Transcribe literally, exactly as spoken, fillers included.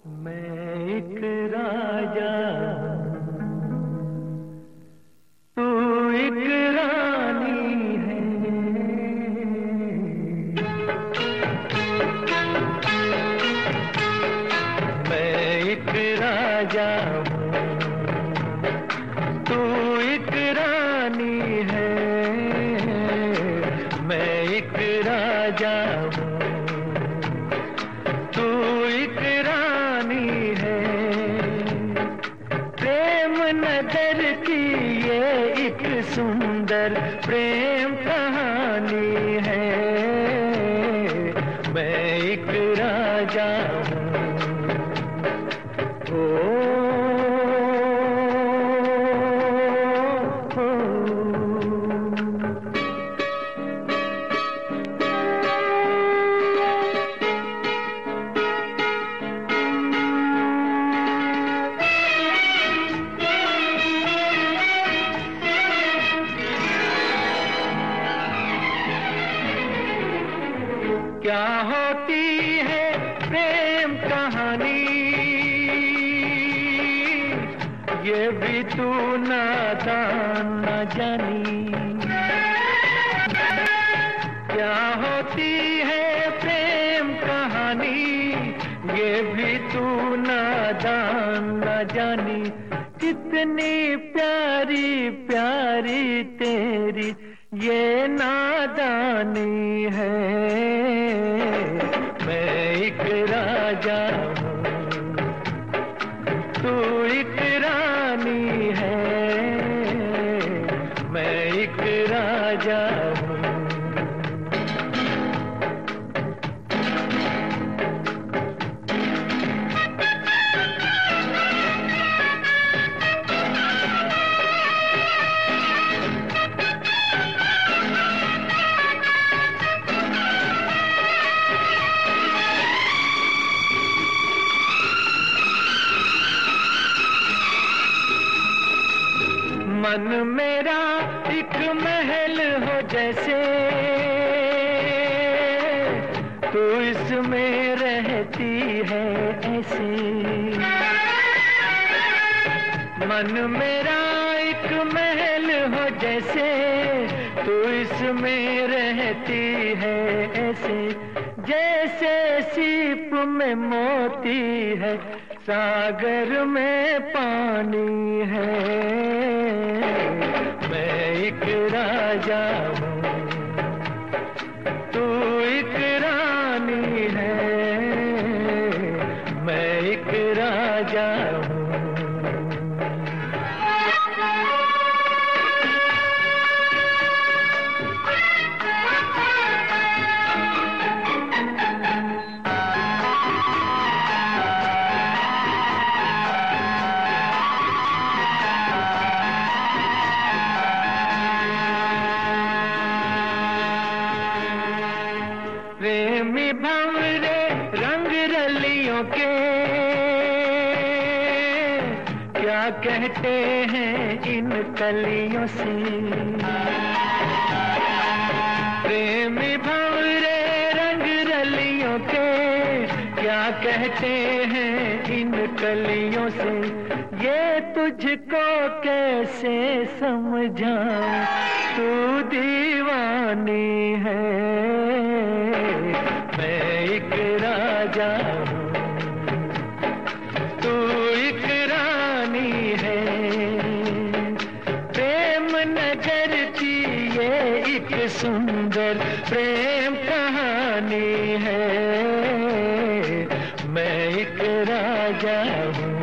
मैं एक राजा, तू एक रानी है। मैं एक राजा हूँ, तू एक रानी है। मैं एक राजा हूँ, तू एक रानी है। प्रेम नजर की ये एक सुंदर प्रेम कहानी है। मैं एक राजा हूँ। ओ क्या होती है प्रेम कहानी, ये भी तू नादान न जानी। क्या होती है प्रेम कहानी, ये भी तू नादान न जानी। कितनी प्यारी प्यारी तेरी ये नादानी है। मैं एक राजा हूँ, तू एक रानी है। मैं एक राजा हूँ। मन मेरा एक महल हो जैसे, तू इसमें रहती है ऐसे। मन मेरा एक महल हो जैसे, तू इसमें रहती है ऐसे। जैसे सीप में मोती है, सागर में पानी है। मैं एक राजा हूँ, तू एक रानी है। मैं एक राजा हूँ। प्रेमी भंवरे रंग रलियों के क्या कहते हैं इन कलियों से। प्रेमी भंवरे रंग रलियों के क्या कहते हैं इन कलियों से। ये तुझको कैसे समझाऊं, तू दीवानी है। मैं एक राजा हूँ, तू एक रानी है। प्रेम नगर की ये एक सुंदर प्रेम कहानी है। मैं एक राजा हूँ।